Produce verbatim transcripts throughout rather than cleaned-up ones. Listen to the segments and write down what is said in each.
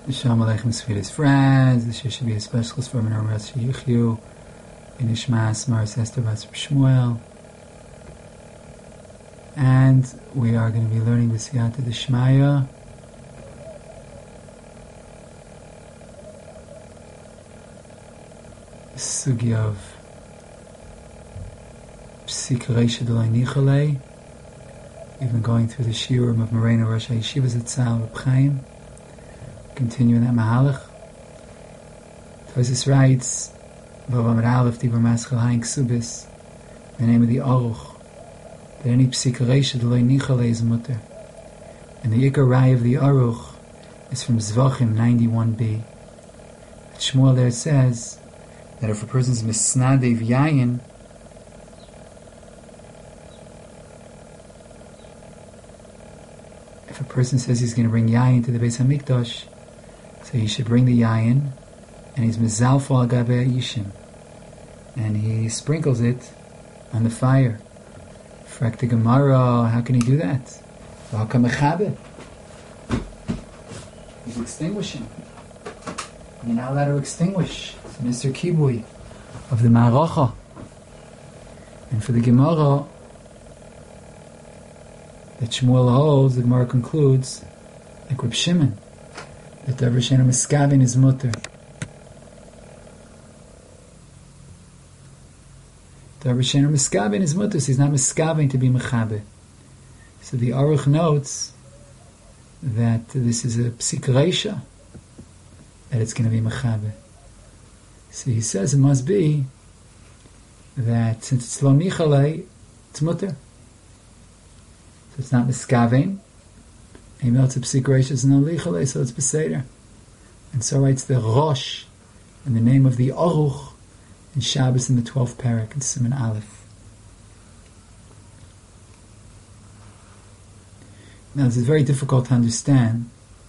Shalom Aleichem, sweetest friends. This year should be a special for Menor Rashi Yichyu in Ishmas Maris Esther Bas Shmuel. And we are going to be learning the Siyata D'Shmaya. Sugi of Psik Reisha D'Loi Nichalei. We've been going through the Shiurim of Moreno Rosh HaYeshiva Zatzal Reb Chaim. Continuing that Mahalach. Tosis writes, Vavamad Aleph Dibur Maschal Hain Ksubis, the name of the Aruch, that any Psik Reisha D'Loi Nichalei is mutter. And the Ikar Rai of the Aruch is from Zvachim ninety-one b. At Shmuel there says that if a person's Misnadev Yayin, if a person says he's going to bring Yayin to the Beis HaMikdash, so he should bring the yayin, and he's mezalfo al gabe yishim, and he sprinkles it on the fire. Frak the Gemara, how can he do that? He's extinguishing. You're not allowed to extinguish. It's Mister Kibui of the Maracha. And for the Gemara that Shmuel holds, the Gemara concludes like Reb Shimon, that the Rishenu Miskavin is mutter. The Rishenu Miskavin is mutter, so he's not Miskavin to be Mechabe. So the Aruch notes that this is a Psik Reisha, that it's going to be Mechabe. So he says it must be that since it's Lo Nichalei, it's mutter. So it's not Miskavin. He melts a Psik Reisha no Lichalei, so it's Beseder. And so writes the Rosh in the name of the Aruch in Shabbos in the twelfth parak in Siman Aleph. Now this is very difficult to understand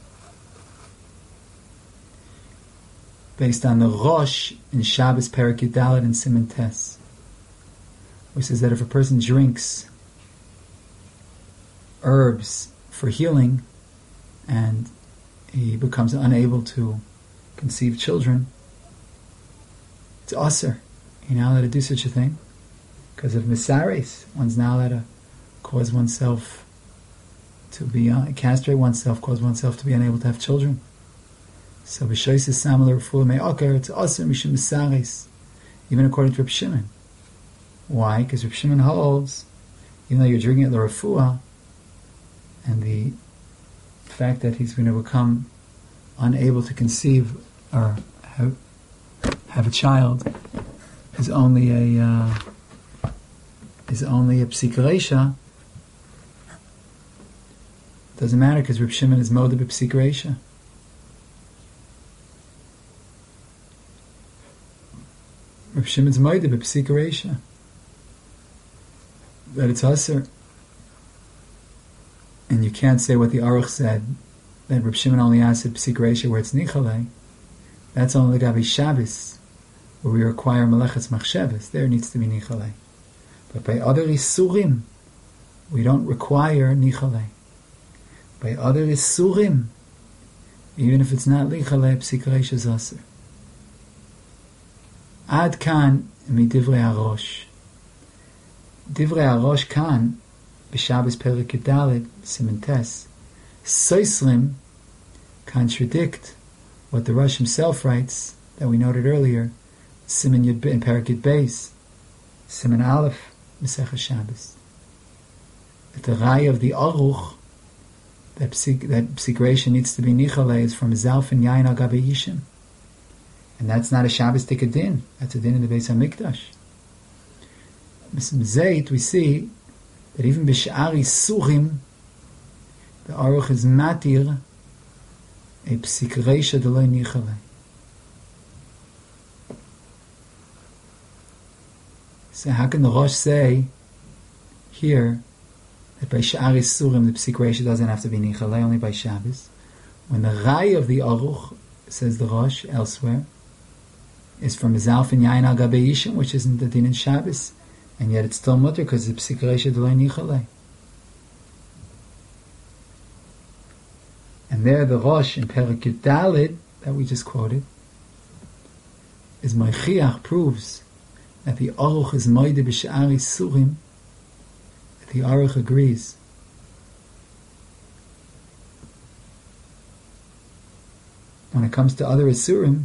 based on the Rosh in Shabbos parak Yudalet and Siman Tes, which says that if a person drinks herbs for healing, and he becomes unable to conceive children, it's aser. You're not allowed to do such a thing because of misares. One's not allowed to cause oneself to be uh, castrate oneself, cause oneself to be unable to have children. So b'shois is similar refuah me'aker. It's aser mishum misares, even according to Reb Shimon. Why? Because Reb Shimon holds, even though you're drinking it the refuah, and the fact that he's going to become unable to conceive or have, have a child is only a uh, is only a Psik Reisha. Doesn't matter because Reb Shimon is modeh b'Psik Reisha. Reb Shimon's modeh b'Psik Reisha that it's aser. And you can't say what the Aruch said, that Reb Shimon only asked at Psik Reisha where it's Nichalei. That's only the Gabi Shabbos, where we require Melechetz Machshavos. There needs to be Nichalei. But by other Isurim, we don't require Nichalei. By other Isurim, even if it's not Nichalei, Psik Reisha is Aser. Ad kan mi Divrei HaRosh. Divrei HaRosh kan, B'Shabbos Perik Yudalet Siman Tes, Soislim contradict what the Rosh himself writes that we noted earlier, Siman Yud in Perik Yud Beis, Siman Aleph Masechah Shabbos. That the Rai of the Aruch that Psik, that Psik Reisha needs to be Nichalei is from Zalf and Yain al Gabe Yishim, and that's not a Shabbos Tika Din. That's a din in the Beis HaMikdash. Mism Zayt we see that even b'sh'ari surim, the Aruch is matir a Psik Reisha D'Loi Nichalei. So how can the Rosh say here that by sh'ari surim the Psik Reisha doesn't have to be Nichalei, only by Shabbos, when the Rai of the Aruch, says the Rosh elsewhere, is from Zalf and Yain al Gabe Yishim, which isn't the din in Shabbos, and yet it's still mutter because it's Psik Reisha D'Loi Nichalei. And there the Rosh in Perek Yud Daled that we just quoted is Meichiach proves that the Aruch is Moide B'Sha'ar Isurim, that the Aruch agrees when it comes to other Isurim,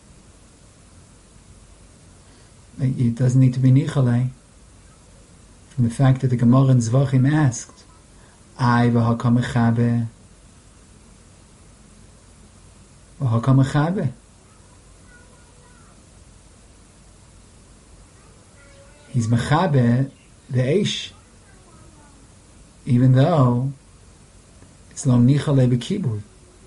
it doesn't need to be Nichalei, from the fact that the Gemara in Zvachim asked, Ay v'hakam echabe, v'hakam echabe. He's mechabe the eish, even though it's lo nichalei b'kibui.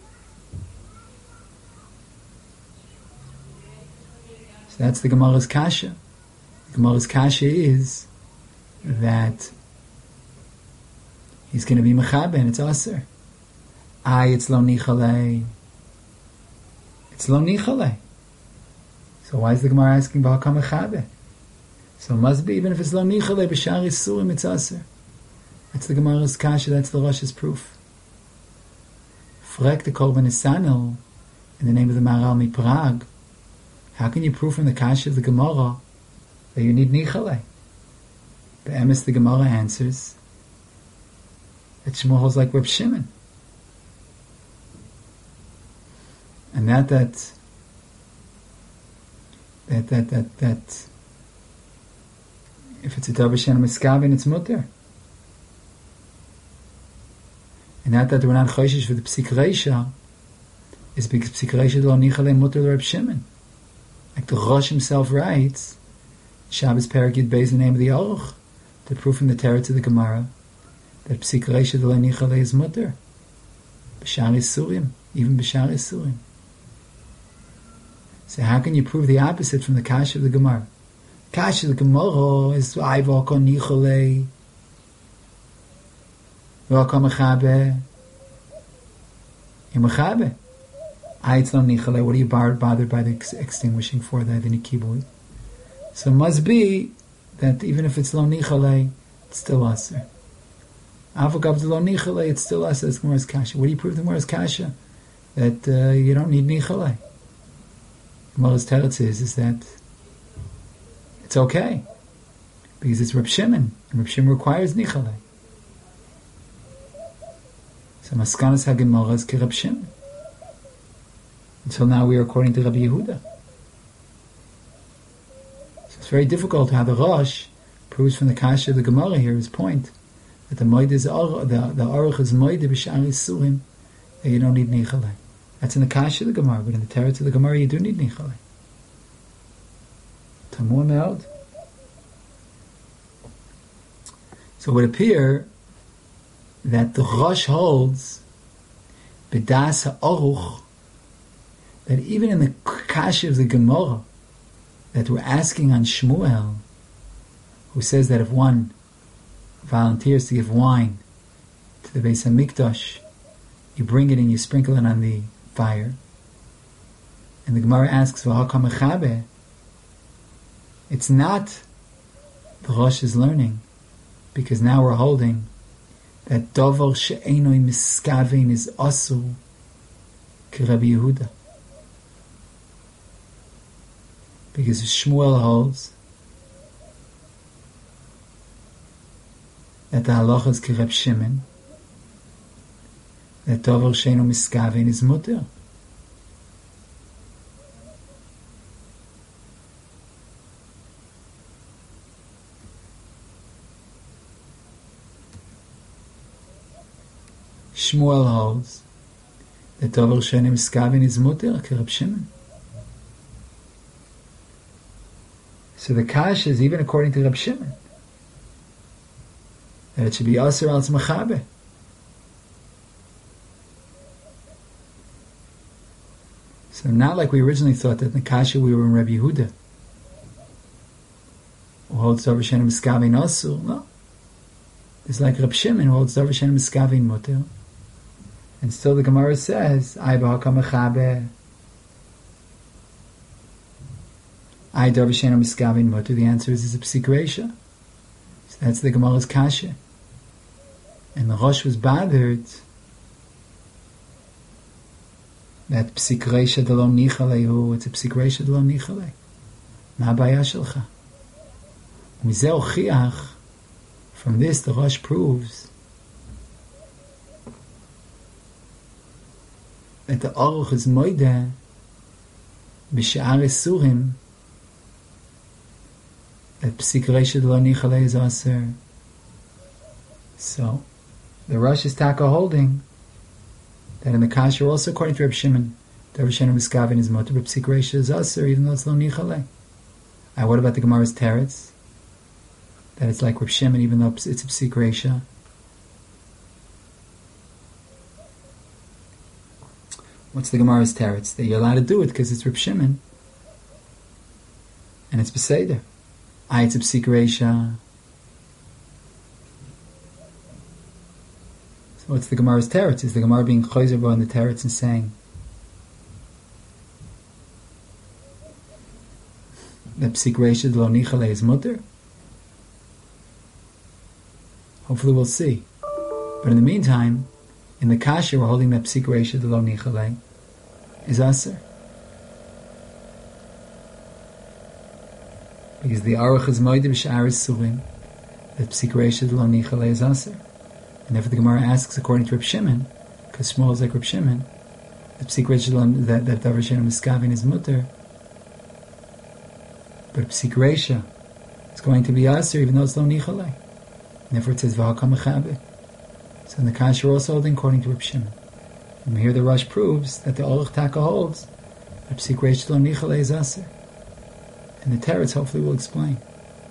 So that's the Gemara's kasha. The Gemara's kasha is that he's going to be mechabe and it's aser. Ay, it's lo nichalei. It's lo nichalei. So why is the Gemara asking v'hakam echabe? So it must be, even if it's lo nichalei b'shar isurim, it's aser. That's the Gemara's kasha, that's the Rosh's proof. Frek the Korban Nisanel, in the name of the Maharal mi Prague, how can you prove from the kasha of the Gemara that you need nichalei? The emes, the Gemara answers that Shmuel holds like Reb Shimon. And that, that, that, that, that, that, if it's a davar she'eino miskabin, it's mutter. And that that we're not choishish for the psik reisha is because psik reisha lo nichalei mutter l'Reb Shimon. Like the Rosh himself writes, Shabbos Perek Yud Beis, the name of the Aruch, to prove from the Teretz of the Gemara that psik reisha lo nichalei is mutter. B'shar isurim, even b'shar isurim. So how can you prove the opposite from the kasha of the Gemara? Kasha the Gemara is ay v'hakam nichalei v'hakam mechabe mechabe. Ay, it's not nichalei. What are you bothered by the ex- extinguishing for that in a kibui? So it must be that even if it's lo nichalei, it's still aser. Avagav lo nichalei, it's still aser. It's Gemara's kasha. What do you prove the Gemara's kasha? That uh, you don't need nichalei. Gemara's teretz is is that it's okay, because it's Reb Shimon, and Reb Shimon requires nichalei. So Maskanas HaGemara is ke Reb Shimon. Until now we are according to Rabbi Yehuda. So it's very difficult how the Rosh proves from the kasha of the Gemara here, his point, that the moed is ar, the, the aruch is moed b'shar isurim, that you don't need nichalei. That's in the kasha of the Gemara, but in the teretz of the Gemara you do need nichalei. Tamur me'od. So it would appear that the Rosh holds b'das ha'aruch, that even in the kasha of the Gemara that we're asking on Shmuel, who says that if one volunteers to give wine to the Beis HaMikdash, you bring it and you sprinkle it on the fire. And the Gemara asks, v'hakam mechabe, it's not the Rosh is learning, because now we're holding that davar she'eino miskavein is asur ke Rabbi Yehuda. Because Shmuel holds that the halacha is ke Reb Shimon, that davar she'eino miskavein is mutter. Shmuel holds that davar she'eino miskavein is mutter ke Reb Shimon. So the kasha is even according to Reb Shimon, that it should be aser al mechabe. So not like we originally thought that in the kasha we were in Rabbi Yehuda, who holds davar she'eino miskavein asur. No, it's like Reb Shimon who holds davar she'eino miskavein mutter. And still the Gemara says, ay b'hakam mechabe, ay davar she'eino miskavein mutter. The answer is, is a psik reisha. So that's the Gemara's kasha. And the Rosh was bothered that psik reisha de lo nichalehu, it's a psik reisha de lo nichale. Ma abaya shelcha. Mizeh uchiach, from this the Rosh proves that the Aruch is moide b'sha'ar esurim, that psik reisha de lo nichale is aser. So the Rosh is taka holding that in the kasher also according to Reb Shimon, the Reb Shimon miskavin is motor, but psik reisha is aser even though it's lo nichale. And what about the Gemara's teretz? That it's like Reb Shimon even though it's a psik reisha. What's the Gemara's teretz? That you're allowed to do it because it's Reb Shimon and it's beseder. Ah, it's a psik reisha. So what's the Gemara's teretz? Is the Gemara being chozer bo on the teretz and saying that psik reisha lo nichale is mutter? Hopefully we'll see. But in the meantime, in the kasher we're holding that psik reisha lo nichale is aser. Because the Aruch is moed b'sha'ar esurim, that psik reisha lo nichale is aser. And therefore the Gemara asks according to Reb Shimon, because Shmuel is like Reb Shimon, the psik reisha that that Davar Shimon miskavin is mutter, but psik reisha is going to be aser even though it's lo nichale. And therefore it says v'hakam mechaber. So in the kasher we're also holding according to Reb Shimon. And here the Rosh proves that the Aruch taka holds that psik reisha lo nichale is aser. And the teretz hopefully will explain.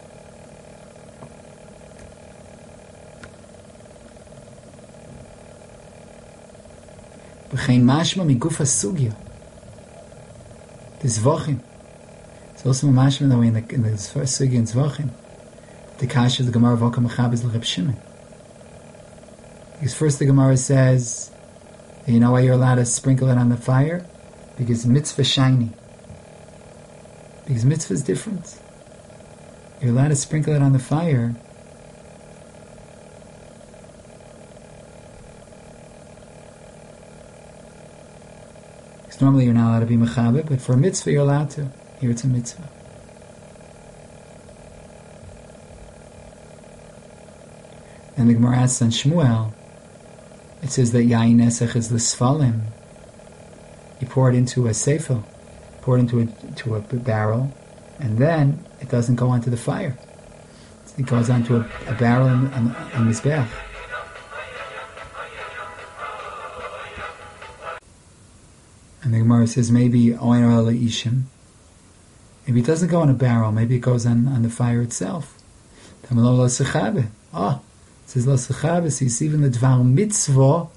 B'chein mashma miguf hasugya. The Zvachim. It's also a mashma that way in the, in the first sugya in Zvachim. The kasha of the Gemara v'hakam mechaber is l'Reb Shimon. Because first the Gemara says, you know why you're allowed to sprinkle it on the fire? Because mitzvah shiny. Because mitzvah is different. You're allowed to sprinkle it on the fire because normally you're not allowed to be mechaber, but for a mitzvah you're allowed to. Here it's a mitzvah. And the Gemara asks on Shmuel, it says that yain nesach is the sfalim. You pour it into a seifel, pour it into a, to a barrel, and then it doesn't go onto the fire. It goes onto a, a barrel on, on, on mizbeach. And the Gemara says maybe oin oil ishim. Maybe it doesn't go in a barrel. Maybe it goes on, on the fire itself. Tamalo lo sechabe. Oh, it says lo sechabe. So you see, even the dvar mitzvah,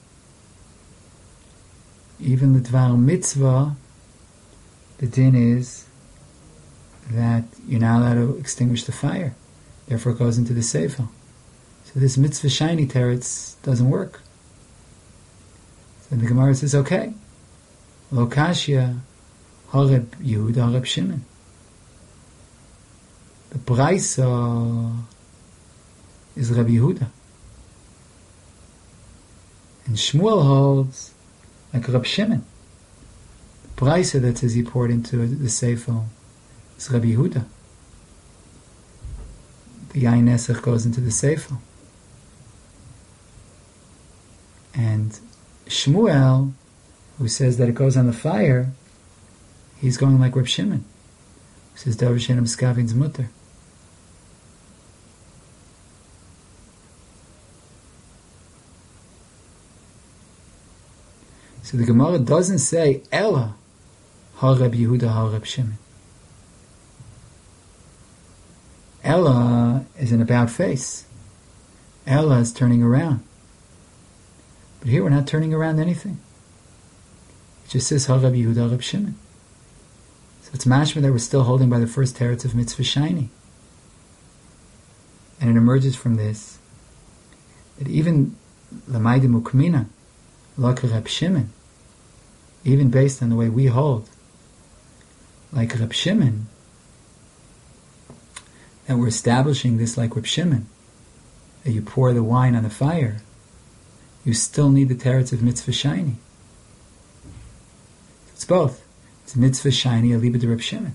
even the dvar mitzvah, the din is that you're not allowed to extinguish the fire. Therefore it goes into the sefer. So this mitzvah shiny teretz doesn't work. So the Gemara says, okay, lo kashya hareb Yehuda hareb Shimon. The Braisa is Rabbi Yehuda. And Shmuel holds like Rabbi Shimon. The Braisa that says he poured into the sefer is Rabbi Yehuda. The yain nesach goes into the sefer. And Shmuel, who says that it goes on the fire, he's going like Reb Shimon, who says Davar Shimon miskavin's mutter. So the Gemara doesn't say Ella ha Reb Yehuda ha Reb Shimon. Ella is an about face. Ella is turning around. But here we're not turning around anything. It just says ha Reb Yehuda ha Reb Shimon. So it's mashma that we're still holding by the first teretz of mitzvah shiny. And it emerges from this that even Lamaydim Ukmina, like Reb Shimon, even based on the way we hold, like Reb Shimon, that we're establishing this like Reb Shimon, that you pour the wine on the fire, you still need the teretz of mitzvah shiny. both. It's mitzvah shiny, aliba de Reb Shimon.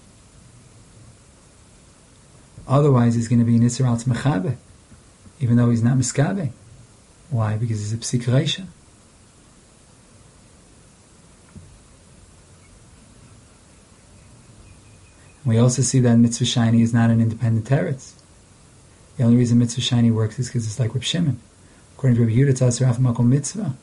Otherwise, he's going to be nisar al t'mechabe, even though he's not miskabe. Why? Because he's a psik reisha. We also see that mitzvah shiny is not an independent teretz. The only reason mitzvah shiny works is because it's like Reb Shimon. According to Rabbi Yehuda, it's asur af makom mitzvah.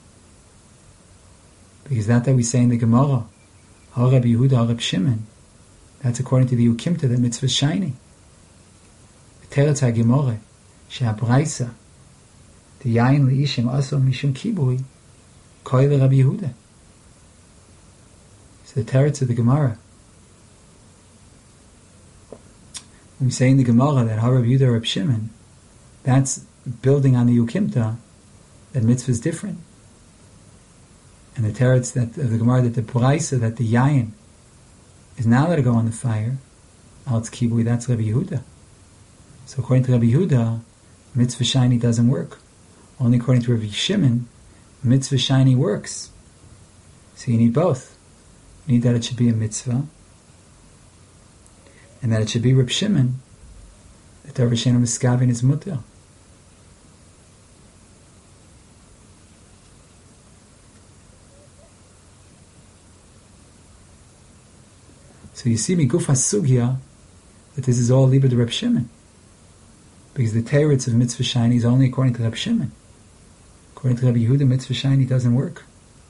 Because that that we say in the Gemara, ha Rabbi Yehuda, ha Reb Shimon, that's according to the Ukimta, that mitzvah is shiny. Teretz ha-Gemara, she'abraisa, the yayin li'ishim aso mishum kibui, koi Rabbi Yehuda. So the teretz of the Gemara. When we say in the Gemara that ha Rabbi Yehuda, Reb Shimon, that's building on the Ukimta, that mitzvah is different. And the teretz that of the Gemara, that the Braisa, that the yayin is not allowed to go on the fire, al kibui, that's Rabbi Yehuda. So according to Rabbi Yehuda, mitzvah shiny doesn't work. Only according to Rabbi Shimon, mitzvah shiny works. So you need both. You need that it should be a mitzvah, and that it should be Reb Shimon, that Reb Shimon miskavin is mutter. So you see, miguf hasugya, that this is all liber de Reb Shimon, because the teretz of mitzvah shiny is only according to Reb Shimon. According to Rabbi Yehuda, mitzvah shiny doesn't work.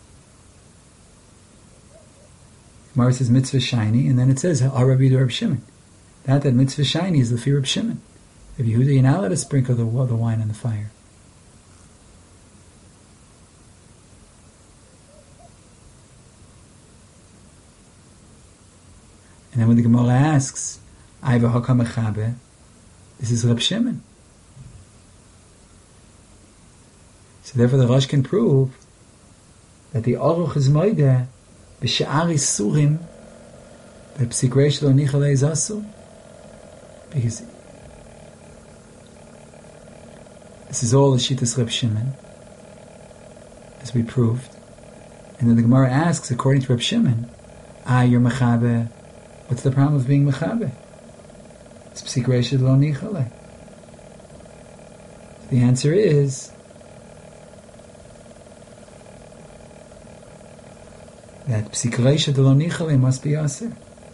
Gemara says mitzvah shiny, and then it says ha Rabbi Yehuda Reb Shimon. That that mitzvah shiny is the fear of Shimon. Rabbi Yehuda, you're not allowed to sprinkle the, the wine on the fire. And then when the Gemara asks, Aiva Hakam Echabe, this is Reb Shimon. So therefore the Rosh can prove that the Aruch is Moide, B'Sha'ari Surim, that Psik Reish Lo Nichalei is Asu. Because this is all the Shittas Reb Shimon, as we proved. And then the Gemara asks, according to Reb Shimon, Ah, you're Mechabe. What's the problem of being Mechabe? It's Psik Reish Lo Nichalei. The answer is that Psik Reish Lo Nichalei must be Aser.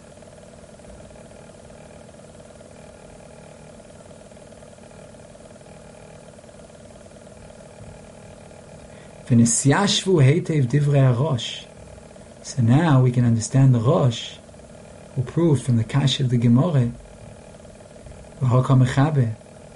V'nisyashvu heitev divrei HaRosh. So now we can understand the Rosh, who proved from the Kash of the Gemara, V'hakam Echabe,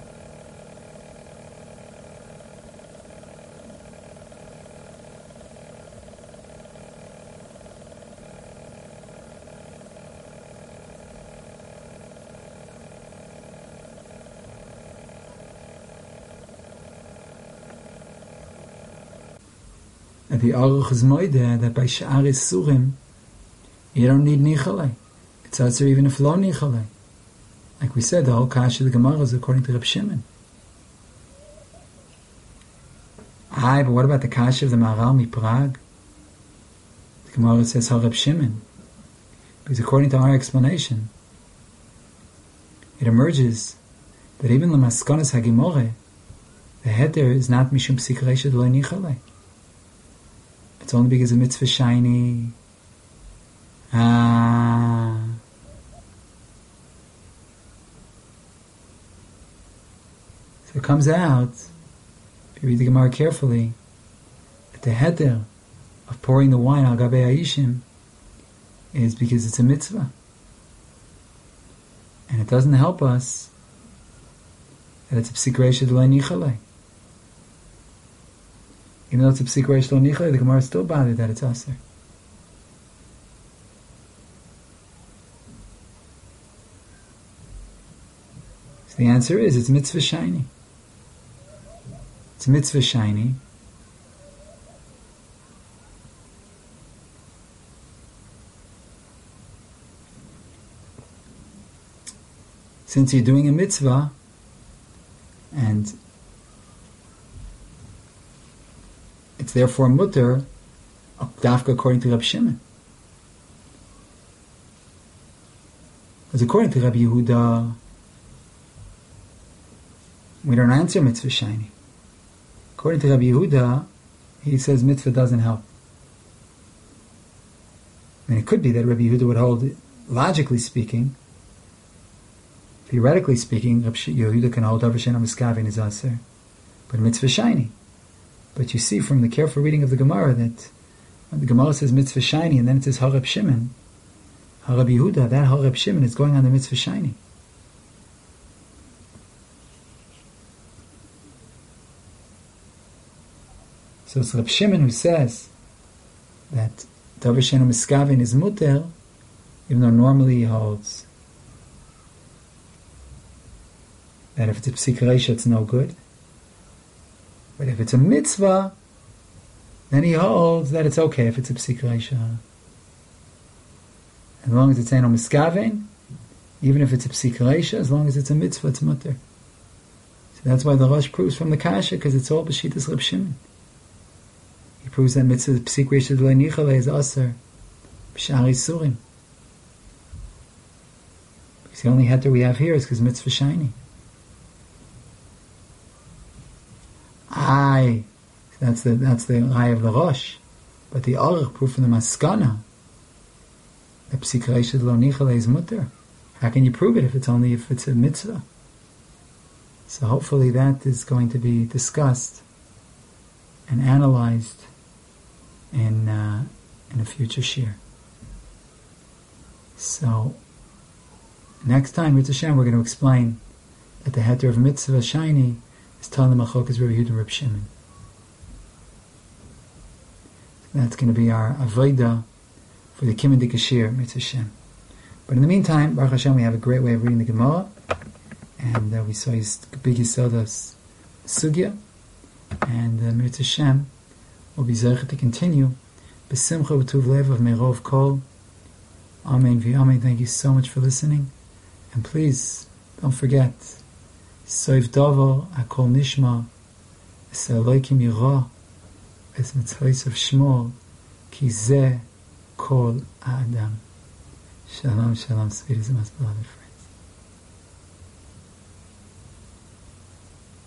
that the Aruch is Moide, that by Sha'ar Surim, you don't need Nichalei. It's also even if lo Nichalei. Like we said, the whole Kash of the Gemara is according to Reb Shimon. Aye, but what about the Kash of the Maharal mi Prague? The Gemara says how Reb Shimon. Because according to our explanation, it emerges that even the Maskonas HaGemore, the heter is not Mishum Psik Reish Lo Nichalei. It's only because of mitzvah shiny. Ah. So it comes out, if you read the Gemara carefully, that the heter of pouring the wine al gabe ha'ishim is because it's a mitzvah. And it doesn't help us that it's a psik reish lo nichalei. Even though it's a psik reish lo nichalei, the Gemara is still bothered that it's aser. So the answer is, it's mitzvah shiny. It's mitzvah shiny. Since you're doing a mitzvah, and it's therefore mutter, dafka according to Reb Shimon. Because according to Rabbi Yehuda, we don't answer mitzvah shiny. According to Rabbi Yehuda, he says mitzvah doesn't help. I mean, it could be that Rabbi Yehuda would hold, logically speaking, theoretically speaking, Rabbi Yehuda can hold Davar She'eino Miskavin is aser, but mitzvah shiny. But you see from the careful reading of the Gemara that when the Gemara says mitzvah shiny and then it says Harab Shimon, Harab Yehuda, that Harab Shimon is going on the mitzvah shiny. So it's Rab Shimon who says that Davar She'eino Miskavin is muter, even though normally he holds that if it's a psik reisha it's no good. But if it's a mitzvah, then he holds that it's okay if it's a psik reisha. As long as it's Eino Miskavin, even if it's a psik reisha, as long as it's a mitzvah, it's muter. So that's why the Rosh proves from the Kasha, because it's all b'shitas Rab Shimon. He proves that mitzvah psik reisha d'lo nichale is aser b'shar isurim. Because the only heter we have here is because mitzvah shiny. Aye, that's the that's the eye of the Rosh, but the Aruch proof from the Maskana that psik reisha d'lo nichale is muter. How can you prove it if it's only if it's a mitzvah? So hopefully that is going to be discussed and analyzed in uh, in a future shir. So next time, Ritz Hashem, we're going to explain that the heter of mitzvah shiny is telling the Machokas Rabbi Yehuda and Reb Shimon. That's going to be our avodah for the Kim and Dikashir, Ritz Hashem. But in the meantime, Baruch Hashem, we have a great way of reading the Gemara, and uh, we saw his big Yisodas Sugya, and uh, Ritz Hashem will be zeichet to continue B'simcha v'tuv lev of Meirov Kol. Amen v'amen. Thank you so much for listening, and please don't forget Soif Davar Hakol Nishma Es Elokim Yirah Es Mitzvos of Shmor Ki Zeh Kol Ha'adam. Shalom, shalom, sweet as a beloved friend.